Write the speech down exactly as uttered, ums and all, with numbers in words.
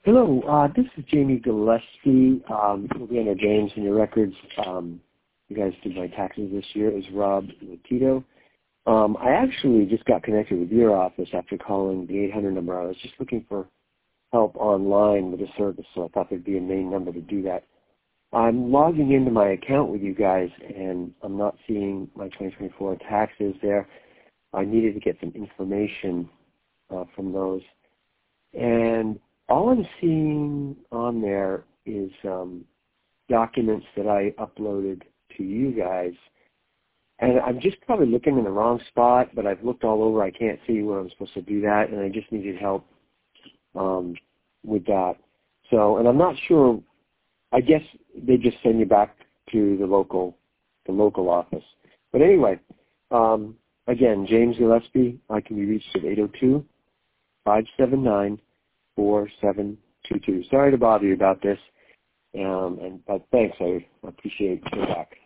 Hello, uh, this is Jamie Gillespie. Um, you'll be under James in your records. Um, you guys did my taxes this year. It was Rob Latito. Um, I actually just got connected with your office after calling the eight hundred number. I was just looking for help online with a service, so I thought there'd be a main number to do that. I'm logging into my account with you guys, and I'm not seeing my twenty twenty-four taxes there. I needed to get some information uh, from those. And all I'm seeing on there is um, documents that I uploaded to you guys. And I'm just probably looking in the wrong spot, but I've looked all over. I can't see where I'm supposed to do that, and I just needed help um, with that. So, and I'm not sure. I guess they just send you back to the local, the local office. But anyway, um, again, James Gillespie. I can be reached at eight oh two, five seven nine, four seven two two. Sorry to bother you about this, um, and but thanks. I appreciate your back.